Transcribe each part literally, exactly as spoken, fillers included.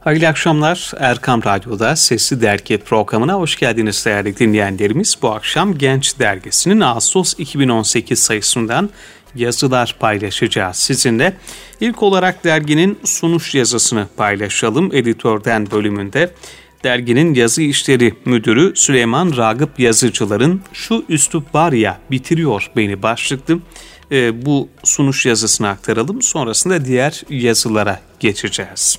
Hayırlı akşamlar. Erkam Radyo'da Sesli Dergi programına hoş geldiniz değerli dinleyenlerimiz. Bu akşam Genç Dergisi'nin Ağustos iki bin on sekiz sayısından yazılar paylaşacağız sizinle. İlk olarak derginin sunuş yazısını paylaşalım. Editörden bölümünde derginin yazı işleri müdürü Süleyman Ragıp Yazıcılar'ın "Şu üslup var ya bitiriyor beni" başlıklı e, bu sunuş yazısını aktaralım. Sonrasında diğer yazılara geçeceğiz.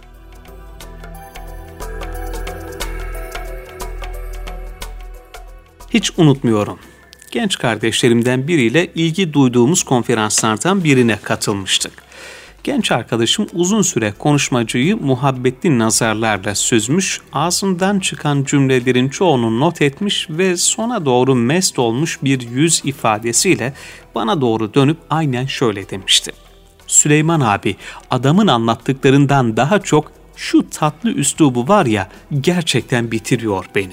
Hiç unutmuyorum. Genç kardeşlerimden biriyle ilgi duyduğumuz konferanslardan birine katılmıştık. Genç arkadaşım uzun süre konuşmacıyı muhabbetli nazarlarla süzmüş, ağzından çıkan cümlelerin çoğunu not etmiş ve sona doğru mest olmuş bir yüz ifadesiyle bana doğru dönüp aynen şöyle demişti. "Süleyman abi, adamın anlattıklarından daha çok şu tatlı üslubu var ya, gerçekten bitiriyor beni."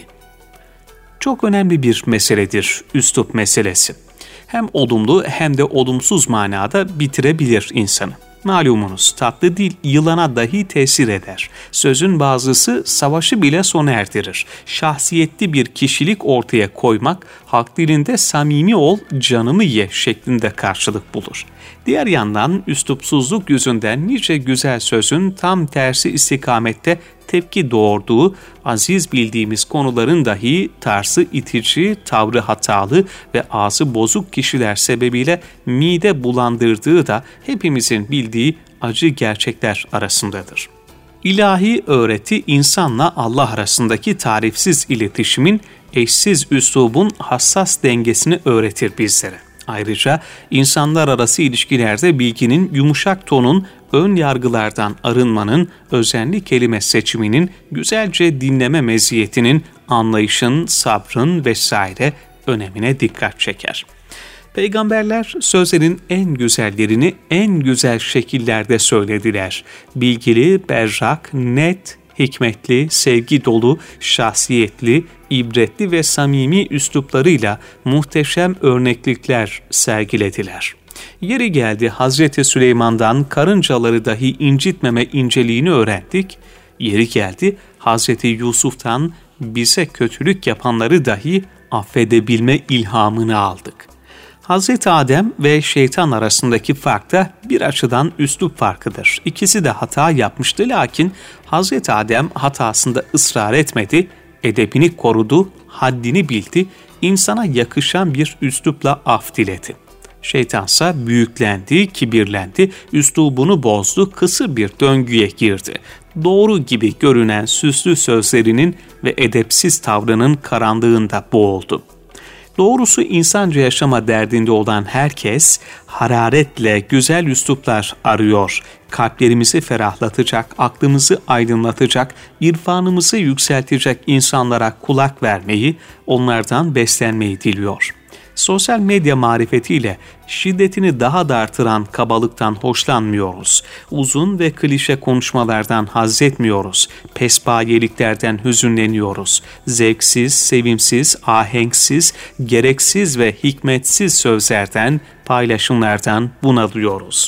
Çok önemli bir meseledir üslup meselesi. Hem olumlu hem de olumsuz manada bitirebilir insanı. Malumunuz tatlı dil yılana dahi tesir eder. Sözün bazısı savaşı bile sona erdirir. Şahsiyetli bir kişilik ortaya koymak, halk dilinde "samimi ol, canımı ye" şeklinde karşılık bulur. Diğer yandan üslupsuzluk yüzünden nice güzel sözün tam tersi istikamette tepki doğurduğu, aziz bildiğimiz konuların dahi tarzı itici, tavrı hatalı ve ağzı bozuk kişiler sebebiyle mide bulandırdığı da hepimizin bildiği acı gerçekler arasındadır. İlahi öğreti insanla Allah arasındaki tarifsiz iletişimin, eşsiz üslubun hassas dengesini öğretir bizlere. Ayrıca insanlar arası ilişkilerde bilginin, yumuşak tonun, ön yargılardan arınmanın, özenli kelime seçiminin, güzelce dinleme meziyetinin, anlayışın, sabrın vesaire önemine dikkat çeker. Peygamberler sözlerin en güzellerini en güzel şekillerde söylediler. Bilgili, berrak, net, hikmetli, sevgi dolu, şahsiyetli, ibretli ve samimi üsluplarıyla muhteşem örneklikler sergilediler. Yeri geldi Hazreti Süleyman'dan karıncaları dahi incitmeme inceliğini öğrendik. Yeri geldi Hazreti Yusuf'tan bize kötülük yapanları dahi affedebilme ilhamını aldık. Hazreti Adem ve şeytan arasındaki fark da bir açıdan üslup farkıdır. İkisi de hata yapmıştı, lakin Hazreti Adem hatasında ısrar etmedi, edebini korudu, haddini bildi, insana yakışan bir üslupla af diledi. Şeytansa büyüklendi, kibirlendi, üslubunu bozdu, kısır bir döngüye girdi. Doğru gibi görünen süslü sözlerinin ve edepsiz tavrının karanlığında boğuldu. Doğrusu insanca yaşama derdinde olan herkes hararetle güzel üsluplar arıyor. Kalplerimizi ferahlatacak, aklımızı aydınlatacak, irfanımızı yükseltecek insanlara kulak vermeyi, onlardan beslenmeyi diliyor. Sosyal medya marifetiyle şiddetini daha da artıran kabalıktan hoşlanmıyoruz. Uzun ve klişe konuşmalardan haz etmiyoruz. Pespayeliklerden hüzünleniyoruz. Zevksiz, sevimsiz, ahenksiz, gereksiz ve hikmetsiz sözlerden, paylaşımlardan bunalıyoruz.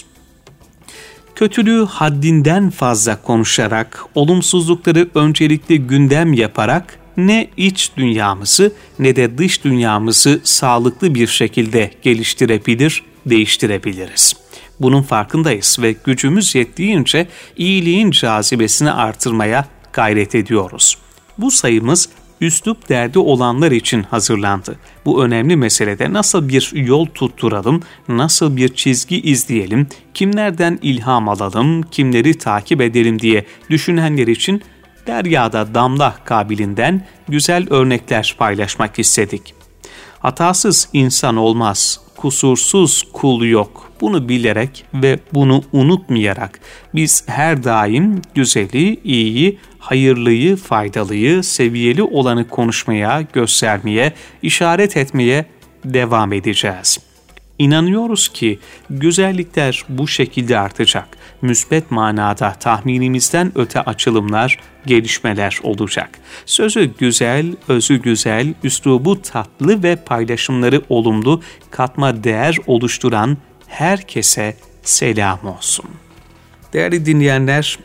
Kötülüğü haddinden fazla konuşarak, olumsuzlukları öncelikli gündem yaparak, ne iç dünyamızı ne de dış dünyamızı sağlıklı bir şekilde geliştirebilir, değiştirebiliriz. Bunun farkındayız ve gücümüz yettiğince iyiliğin cazibesini artırmaya gayret ediyoruz. Bu sayımız üslup derdi olanlar için hazırlandı. Bu önemli meselede nasıl bir yol tutturalım, nasıl bir çizgi izleyelim, kimlerden ilham alalım, kimleri takip edelim diye düşünenler için deryada damla kabilinden güzel örnekler paylaşmak istedik. Hatasız insan olmaz, kusursuz kul yok. Bunu bilerek ve bunu unutmayarak biz her daim güzeli, iyiyi, hayırlıyı, faydalıyı, seviyeli olanı konuşmaya, göstermeye, işaret etmeye devam edeceğiz. İnanıyoruz ki güzellikler bu şekilde artacak. Müsbet manada tahminimizden öte açılımlar, gelişmeler olacak. Sözü güzel, özü güzel, üslubu tatlı ve paylaşımları olumlu, katma değer oluşturan herkese selam olsun. Değerli dinleyenler,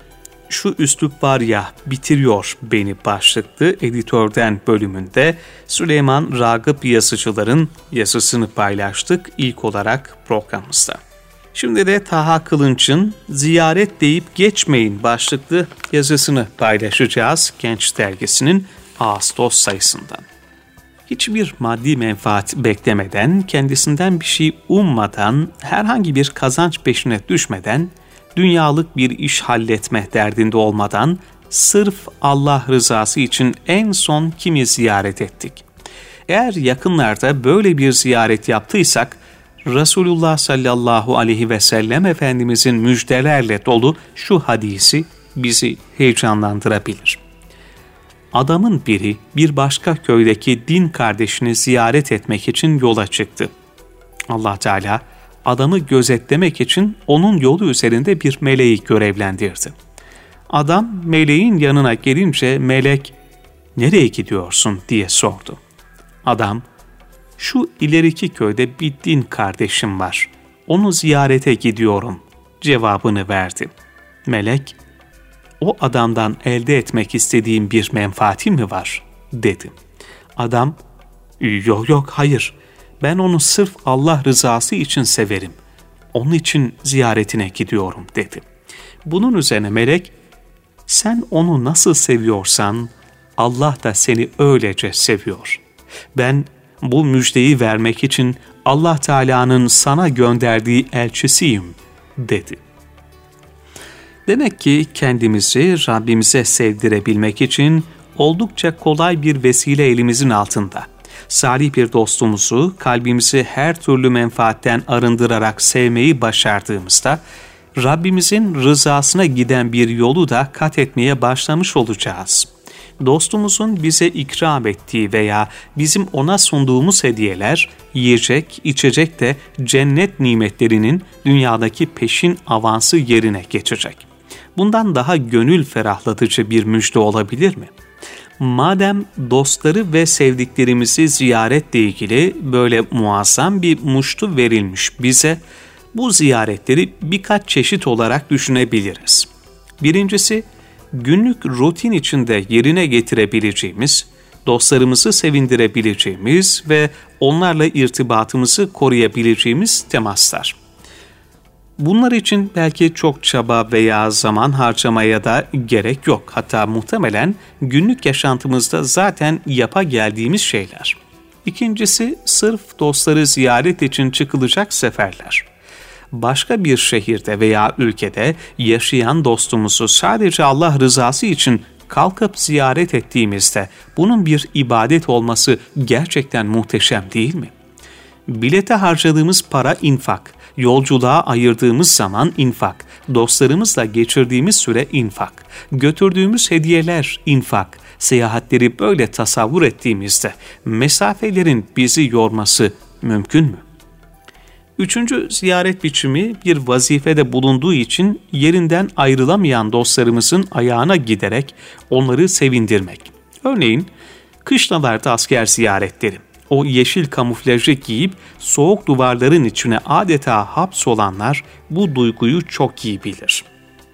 şu üslup var ya bitiriyor beni başlıklı editörden bölümünde Süleyman Ragıp Yazıcılar'ın yazısını paylaştık ilk olarak programımızda. Şimdi de Taha Kılınç'ın Ziyaret deyip geçmeyin başlıklı yazısını paylaşacağız Genç Dergisi'nin Ağustos sayısından. Hiçbir maddi menfaat beklemeden, kendisinden bir şey ummadan, herhangi bir kazanç peşine düşmeden, dünyalık bir iş halletme derdinde olmadan, sırf Allah rızası için en son kimi ziyaret ettik? Eğer yakınlarda böyle bir ziyaret yaptıysak, Resulullah sallallahu aleyhi ve sellem Efendimizin müjdelerle dolu şu hadisi bizi heyecanlandırabilir. Adamın biri bir başka köydeki din kardeşini ziyaret etmek için yola çıktı. Allah Teala adamı gözetlemek için onun yolu üzerinde bir meleği görevlendirdi. Adam meleğin yanına gelince melek "Nereye gidiyorsun?" diye sordu. Adam "Şu ileriki köyde bir din kardeşim var. Onu ziyarete gidiyorum." cevabını verdi. Melek "O adamdan elde etmek istediğin bir menfaati mi var?" dedi. Adam "Yok yok hayır. Ben onu sırf Allah rızası için severim. Onun için ziyaretine gidiyorum." dedi. Bunun üzerine melek "Sen onu nasıl seviyorsan Allah da seni öylece seviyor. Ben bu müjdeyi vermek için Allah Teala'nın sana gönderdiği elçisiyim." dedi. Demek ki kendimizi Rabbimize sevdirebilmek için oldukça kolay bir vesile elimizin altında. Salih bir dostumuzu kalbimizi her türlü menfaatten arındırarak sevmeyi başardığımızda, Rabbimizin rızasına giden bir yolu da kat etmeye başlamış olacağız. Dostumuzun bize ikram ettiği veya bizim ona sunduğumuz hediyeler, yiyecek, içecek de cennet nimetlerinin dünyadaki peşin avansı yerine geçecek. Bundan daha gönül ferahlatıcı bir müjde olabilir mi? Madem dostları ve sevdiklerimizi ziyaretle ilgili böyle muazzam bir muştu verilmiş bize, bu ziyaretleri birkaç çeşit olarak düşünebiliriz. Birincisi, günlük rutin içinde yerine getirebileceğimiz, dostlarımızı sevindirebileceğimiz ve onlarla irtibatımızı koruyabileceğimiz temaslar. Bunlar için belki çok çaba veya zaman harcamaya da gerek yok. Hatta muhtemelen günlük yaşantımızda zaten yapa geldiğimiz şeyler. İkincisi, sırf dostları ziyaret için çıkılacak seferler. Başka bir şehirde veya ülkede yaşayan dostumuzu sadece Allah rızası için kalkıp ziyaret ettiğimizde bunun bir ibadet olması gerçekten muhteşem değil mi? Bilete harcadığımız para infak, yolculuğa ayırdığımız zaman infak, dostlarımızla geçirdiğimiz süre infak, götürdüğümüz hediyeler infak, seyahatleri böyle tasavvur ettiğimizde mesafelerin bizi yorması mümkün mü? Üçüncü ziyaret biçimi bir vazifede bulunduğu için yerinden ayrılamayan dostlarımızın ayağına giderek onları sevindirmek. Örneğin kışlalarda asker ziyaretleri. O yeşil kamuflajı giyip soğuk duvarların içine adeta hapsolanlar bu duyguyu çok iyi bilir.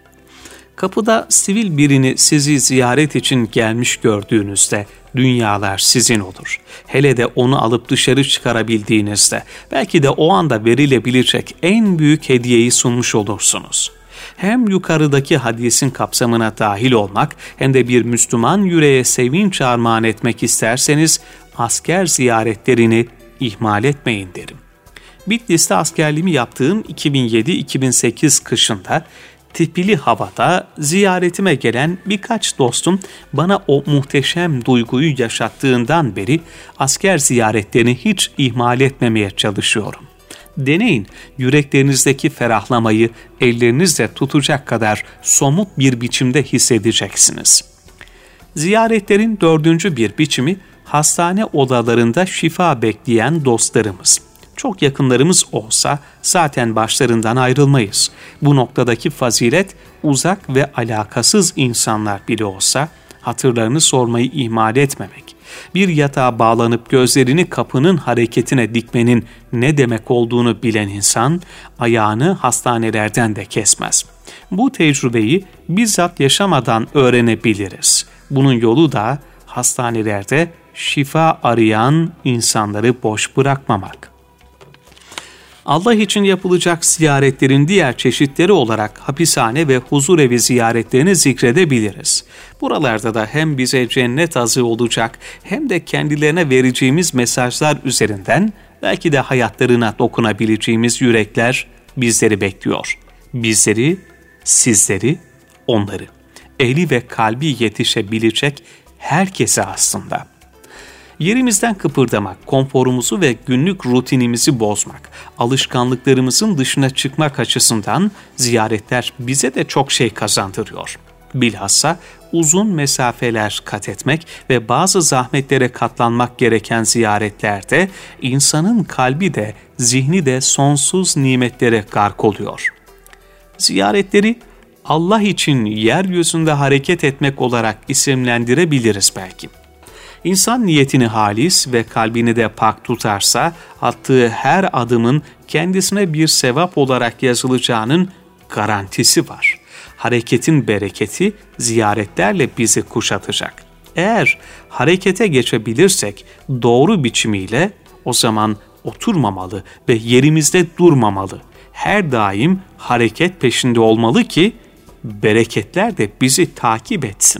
Kapıda sivil birini sizi ziyaret için gelmiş gördüğünüzde dünyalar sizin olur. Hele de onu alıp dışarı çıkarabildiğinizde belki de o anda verilebilecek en büyük hediyeyi sunmuş olursunuz. Hem yukarıdaki hadisin kapsamına dahil olmak hem de bir Müslüman yüreğe sevinç armağan etmek isterseniz asker ziyaretlerini ihmal etmeyin derim. Bitlis'te askerliğimi yaptığım iki bin yedi iki bin sekiz kışında tipili havada ziyaretime gelen birkaç dostum bana o muhteşem duyguyu yaşattığından beri asker ziyaretlerini hiç ihmal etmemeye çalışıyorum. Deneyin, yüreklerinizdeki ferahlamayı ellerinizle tutacak kadar somut bir biçimde hissedeceksiniz. Ziyaretlerin dördüncü bir biçimi hastane odalarında şifa bekleyen dostlarımız. Çok yakınlarımız olsa zaten başlarından ayrılmayız. Bu noktadaki fazilet uzak ve alakasız insanlar bile olsa hatırlarını sormayı ihmal etmemek. Bir yatağa bağlanıp gözlerini kapının hareketine dikmenin ne demek olduğunu bilen insan ayağını hastanelerden de kesmez. Bu tecrübeyi bizzat yaşamadan öğrenebiliriz. Bunun yolu da hastanelerde şifa arayan insanları boş bırakmamak. Allah için yapılacak ziyaretlerin diğer çeşitleri olarak hapishane ve huzurevi ziyaretlerini zikredebiliriz. Buralarda da hem bize cennet azı olacak hem de kendilerine vereceğimiz mesajlar üzerinden belki de hayatlarına dokunabileceğimiz yürekler bizleri bekliyor. Bizleri, sizleri, onları. Eli ve kalbi yetişebilecek herkese aslında. Yerimizden kıpırdamak, konforumuzu ve günlük rutinimizi bozmak, alışkanlıklarımızın dışına çıkmak açısından ziyaretler bize de çok şey kazandırıyor. Bilhassa uzun mesafeler kat etmek ve bazı zahmetlere katlanmak gereken ziyaretlerde insanın kalbi de zihni de sonsuz nimetlere gark oluyor. Ziyaretleri Allah için yeryüzünde hareket etmek olarak isimlendirebiliriz belki. İnsan niyetini halis ve kalbini de pak tutarsa, attığı her adımın kendisine bir sevap olarak yazılacağının garantisi var. Hareketin bereketi ziyaretlerle bizi kuşatacak. Eğer harekete geçebilirsek doğru biçimiyle o zaman oturmamalı ve yerimizde durmamalı. Her daim hareket peşinde olmalı ki bereketler de bizi takip etsin.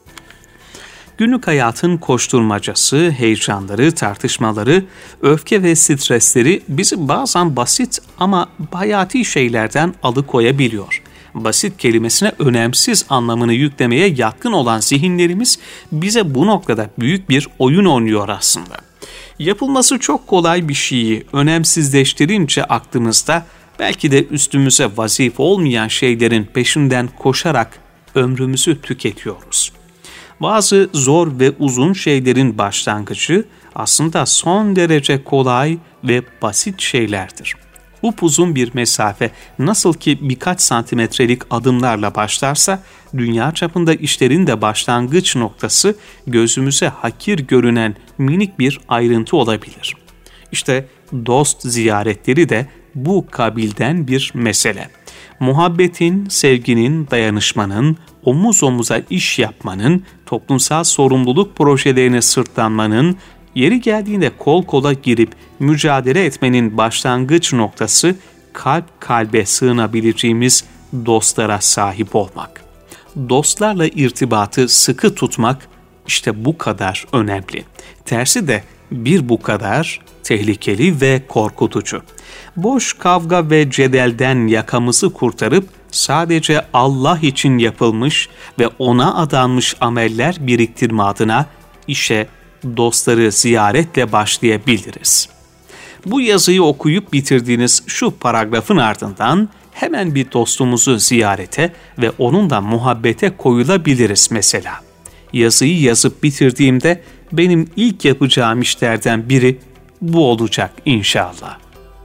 Günlük hayatın koşturmacası, heyecanları, tartışmaları, öfke ve stresleri bizi bazen basit ama hayati şeylerden alıkoyabiliyor. Basit kelimesine önemsiz anlamını yüklemeye yatkın olan zihinlerimiz bize bu noktada büyük bir oyun oynuyor aslında. Yapılması çok kolay bir şeyi önemsizleştirince aklımızda belki de üstümüze vazife olmayan şeylerin peşinden koşarak ömrümüzü tüketiyoruz. Bazı zor ve uzun şeylerin başlangıcı aslında son derece kolay ve basit şeylerdir. Upuzun bir mesafe nasıl ki birkaç santimetrelik adımlarla başlarsa, dünya çapında işlerin de başlangıç noktası gözümüze hakir görünen minik bir ayrıntı olabilir. İşte dost ziyaretleri de bu kabilden bir mesele. Muhabbetin, sevginin, dayanışmanın, omuz omuza iş yapmanın, toplumsal sorumluluk projelerine sırtlanmanın, yeri geldiğinde kol kola girip mücadele etmenin başlangıç noktası kalp kalbe sığınabileceğimiz dostlara sahip olmak. Dostlarla irtibatı sıkı tutmak işte bu kadar önemli. Tersi de bir bu kadar tehlikeli ve korkutucu. Boş kavga ve cedelden yakamızı kurtarıp sadece Allah için yapılmış ve ona adanmış ameller biriktirme adına işe dostları ziyaretle başlayabiliriz. Bu yazıyı okuyup bitirdiğiniz şu paragrafın ardından hemen bir dostumuzu ziyarete ve onunla muhabbete koyulabiliriz mesela. Yazıyı yazıp bitirdiğimde benim ilk yapacağım işlerden biri bu olacak inşallah.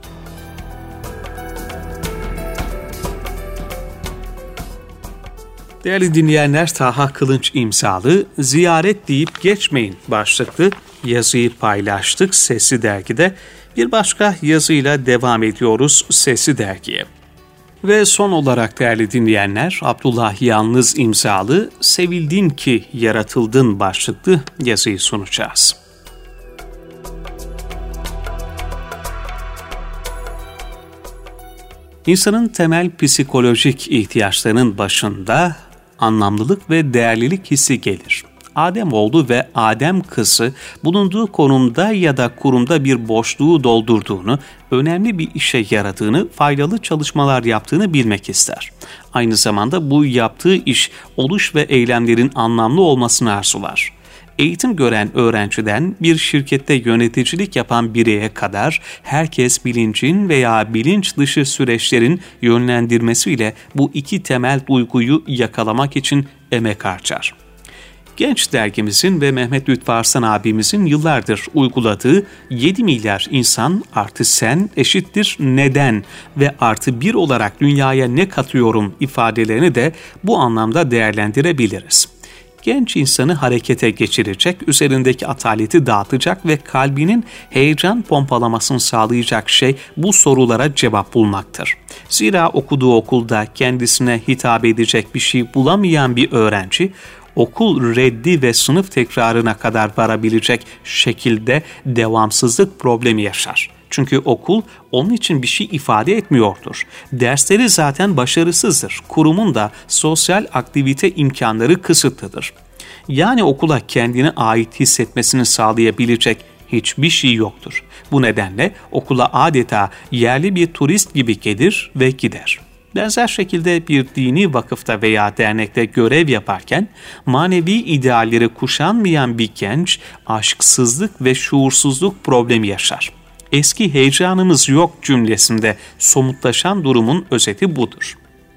Değerli dinleyenler, Taha Kılınç imzalı "Ziyaret deyip geçmeyin" başlıklı yazıyı paylaştık Sesli Dergi'de. Bir başka yazıyla devam ediyoruz Sesli Dergi'ye. Ve son olarak değerli dinleyenler, Abdullah Yalnız imzalı "Sevildin ki yaratıldın" başlıklı yazıyı sunacağız. İnsanın temel psikolojik ihtiyaçlarının başında anlamlılık ve değerlilik hissi gelir. Ademoğlu ve Adem kızı bulunduğu konumda ya da kurumda bir boşluğu doldurduğunu, önemli bir işe yaradığını, faydalı çalışmalar yaptığını bilmek ister. Aynı zamanda bu yaptığı iş, oluş ve eylemlerin anlamlı olmasını arzular. Eğitim gören öğrenciden bir şirkette yöneticilik yapan bireye kadar herkes bilincin veya bilinç dışı süreçlerin yönlendirmesiyle bu iki temel duyguyu yakalamak için emek harcar. Genç dergimizin ve Mehmet Lütfü Arslan abimizin yıllardır uyguladığı yedi milyar insan artı sen eşittir neden ve artı bir olarak dünyaya ne katıyorum ifadelerini de bu anlamda değerlendirebiliriz. genç insanı harekete geçirecek, üzerindeki ataleti dağıtacak ve kalbinin heyecan pompalamasını sağlayacak şey bu sorulara cevap bulmaktır. Zira okuduğu okulda kendisine hitap edecek bir şey bulamayan bir öğrenci, okul reddi ve sınıf tekrarına kadar varabilecek şekilde devamsızlık problemi yaşar. Çünkü okul onun için bir şey ifade etmiyordur. Dersleri zaten başarısızdır. Kurumun da sosyal aktivite imkanları kısıtlıdır. Yani okula kendine ait hissetmesini sağlayabilecek hiçbir şey yoktur. Bu nedenle okula adeta yerli bir turist gibi gelir ve gider. Benzer şekilde bir dini vakıfta veya dernekte görev yaparken manevi idealleri kuşanmayan bir genç aşksızlık ve şuursuzluk problemi yaşar. Eski heyecanımız yok cümlesinde somutlaşan durumun özeti budur.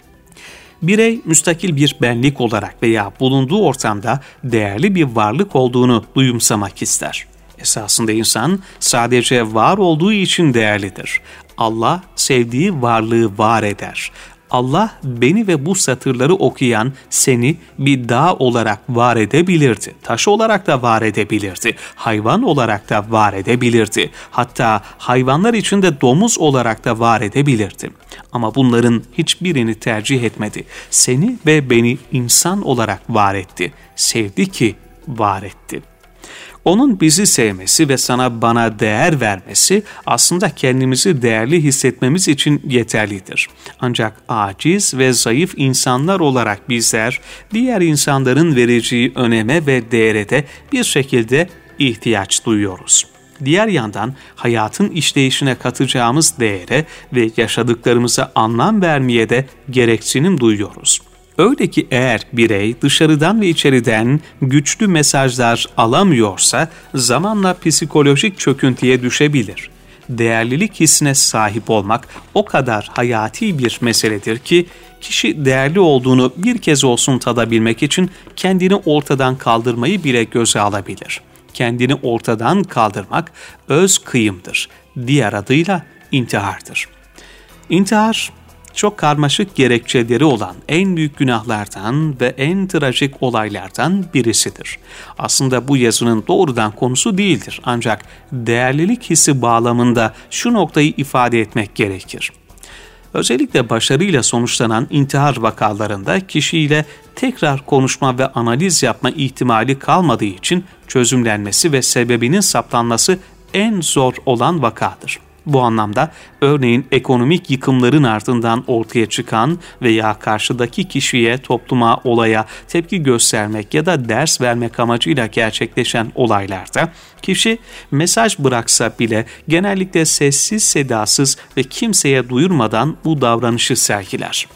Birey müstakil bir benlik olarak veya bulunduğu ortamda değerli bir varlık olduğunu duyumsamak ister. Esasında insan sadece var olduğu için değerlidir. Allah sevdiği varlığı var eder. Allah beni ve bu satırları okuyan seni bir dağ olarak var edebilirdi. Taş olarak da var edebilirdi. Hayvan olarak da var edebilirdi. Hatta hayvanlar içinde domuz olarak da var edebilirdi. Ama bunların hiçbirini tercih etmedi. Seni ve beni insan olarak var etti. Sevdi ki var etti. Onun bizi sevmesi ve sana bana değer vermesi aslında kendimizi değerli hissetmemiz için yeterlidir. Ancak aciz ve zayıf insanlar olarak bizler diğer insanların vereceği öneme ve değere de bir şekilde ihtiyaç duyuyoruz. Diğer yandan hayatın işleyişine katacağımız değere ve yaşadıklarımıza anlam vermeye de gereksinim duyuyoruz. Öyle ki eğer birey dışarıdan ve içeriden güçlü mesajlar alamıyorsa zamanla psikolojik çöküntüye düşebilir. Değerlilik hissine sahip olmak o kadar hayati bir meseledir ki kişi değerli olduğunu bir kez olsun tadabilmek için kendini ortadan kaldırmayı bile göze alabilir. Kendini ortadan kaldırmak öz kıyımdır. Diğer adıyla intihardır. İntihar çok karmaşık gerekçeleri olan en büyük günahlardan ve en trajik olaylardan birisidir. Aslında bu yazının doğrudan konusu değildir. Ancak değerlilik hissi bağlamında şu noktayı ifade etmek gerekir. Özellikle başarıyla sonuçlanan intihar vakalarında kişiyle tekrar konuşma ve analiz yapma ihtimali kalmadığı için çözümlenmesi ve sebebinin saptanması en zor olan vakadır. Bu anlamda örneğin ekonomik yıkımların ardından ortaya çıkan veya karşıdaki kişiye, topluma, olaya tepki göstermek ya da ders vermek amacıyla gerçekleşen olaylarda kişi mesaj bıraksa bile genellikle sessiz sedasız ve kimseye duyurmadan bu davranışı sergiler.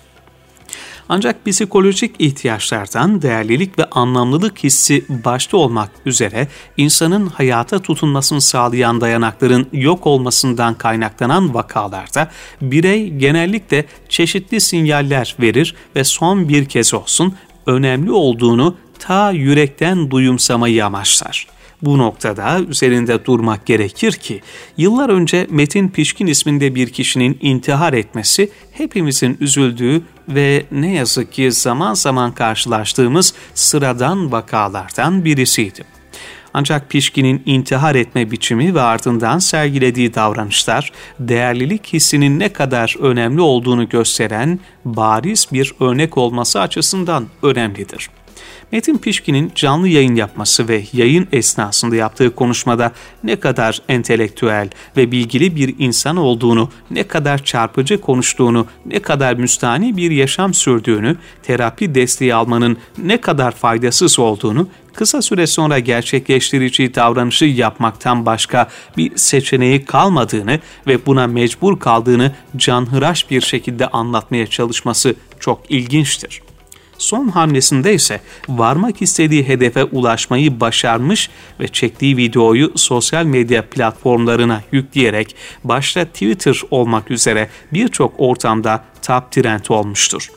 Ancak psikolojik ihtiyaçlardan değerlilik ve anlamlılık hissi başta olmak üzere insanın hayata tutunmasını sağlayan dayanakların yok olmasından kaynaklanan vakalarda birey genellikle çeşitli sinyaller verir ve son bir kez olsun önemli olduğunu ta yürekten duyumsamayı amaçlar. Bu noktada üzerinde durmak gerekir ki yıllar önce Metin Pişkin isminde bir kişinin intihar etmesi hepimizin üzüldüğü ve ne yazık ki zaman zaman karşılaştığımız sıradan vakalardan birisiydi. Ancak Pişkin'in intihar etme biçimi ve ardından sergilediği davranışlar değerlilik hissinin ne kadar önemli olduğunu gösteren bariz bir örnek olması açısından önemlidir. Metin Pişkin'in canlı yayın yapması ve yayın esnasında yaptığı konuşmada ne kadar entelektüel ve bilgili bir insan olduğunu, ne kadar çarpıcı konuştuğunu, ne kadar müstahni bir yaşam sürdüğünü, terapi desteği almanın ne kadar faydasız olduğunu, kısa süre sonra gerçekleştirici davranışı yapmaktan başka bir seçeneği kalmadığını ve buna mecbur kaldığını canhıraş bir şekilde anlatmaya çalışması çok ilginçtir. Son hamlesinde ise varmak istediği hedefe ulaşmayı başarmış ve çektiği videoyu sosyal medya platformlarına yükleyerek başta Twitter olmak üzere birçok ortamda top trend olmuştur.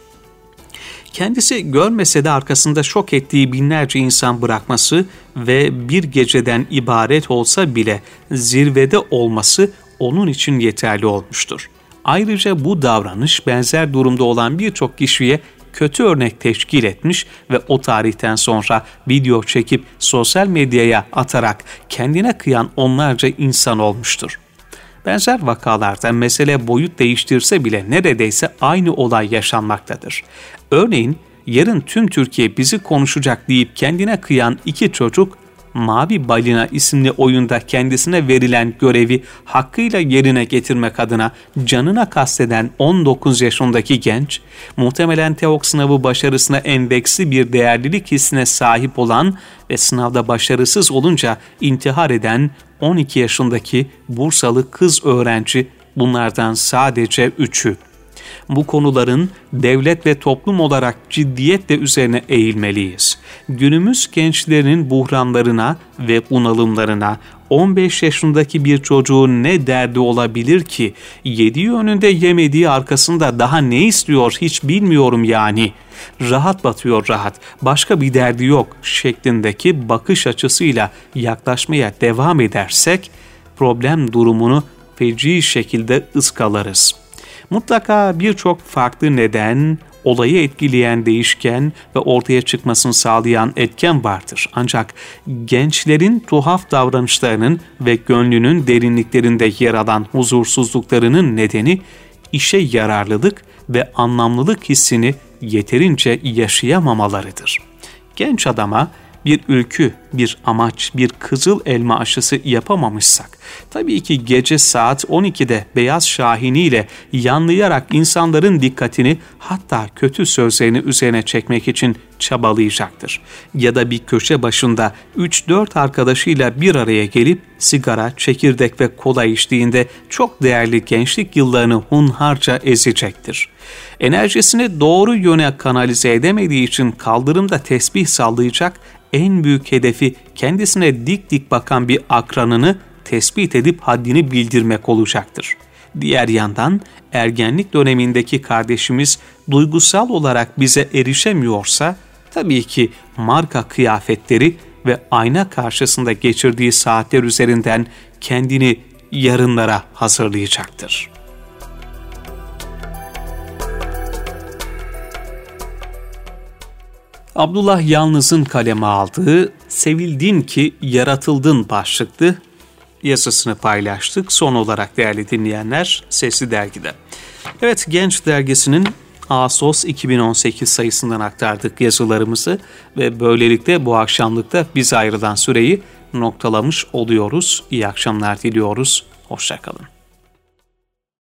Kendisi görmese de arkasında şok ettiği binlerce insan bırakması ve bir geceden ibaret olsa bile zirvede olması onun için yeterli olmuştur. Ayrıca bu davranış benzer durumda olan birçok kişiye kötü örnek teşkil etmiş ve o tarihten sonra video çekip sosyal medyaya atarak kendine kıyan onlarca insan olmuştur. Benzer vakalarda mesele boyut değiştirse bile neredeyse aynı olay yaşanmaktadır. Örneğin yarın tüm Türkiye bizi konuşacak deyip kendine kıyan iki çocuk, Mavi Balina isimli oyunda kendisine verilen görevi hakkıyla yerine getirmek adına canına kasteden on dokuz yaşındaki genç, muhtemelen TEOK sınavı başarısına endeksli bir değerlilik hissine sahip olan ve sınavda başarısız olunca intihar eden on iki yaşındaki Bursalı kız öğrenci bunlardan sadece üçü. Bu konuların devlet ve toplum olarak ciddiyetle üzerine eğilmeliyiz. Günümüz gençlerinin buhranlarına ve bunalımlarına on beş yaşındaki bir çocuğun ne derdi olabilir ki? Yediği önünde yemediği arkasında daha ne istiyor hiç bilmiyorum yani. Rahat batıyor rahat, başka bir derdi yok şeklindeki bakış açısıyla yaklaşmaya devam edersek problem durumunu feci şekilde ıskalarız. Mutlaka birçok farklı neden, olayı etkileyen değişken ve ortaya çıkmasını sağlayan etken vardır. Ancak gençlerin tuhaf davranışlarının ve gönlünün derinliklerinde yer alan huzursuzluklarının nedeni işe yararlılık ve anlamlılık hissini yeterince yaşayamamalarıdır. Genç adama bir ülkü, bir amaç, bir kızıl elma aşısı yapamamışsak, tabii ki gece saat on ikide Beyaz Şahini ile yanlayarak insanların dikkatini hatta kötü sözlerini üzerine çekmek için çabalayacaktır. Ya da bir köşe başında üç dört arkadaşıyla bir araya gelip sigara, çekirdek ve kola içtiğinde çok değerli gençlik yıllarını hunharca ezecektir. Enerjisini doğru yöne kanalize edemediği için kaldırımda tesbih sallayacak, en büyük hedefi kendisine dik dik bakan bir akranını tespit edip haddini bildirmek olacaktır. Diğer yandan ergenlik dönemindeki kardeşimiz duygusal olarak bize erişemiyorsa, tabii ki marka kıyafetleri ve ayna karşısında geçirdiği saatler üzerinden kendini yarınlara hazırlayacaktır. Abdullah Yalnız'ın kaleme aldığı "Sevildin ki yaratıldın" başlıklı yazısını paylaştık. Son olarak değerli dinleyenler, Sesli Dergi'de. Evet, Genç Dergisi'nin Ağustos iki bin on sekiz sayısından aktardık yazılarımızı ve böylelikle bu akşamlıkta bize ayrılan süreyi noktalamış oluyoruz. İyi akşamlar diliyoruz. Hoşça kalın.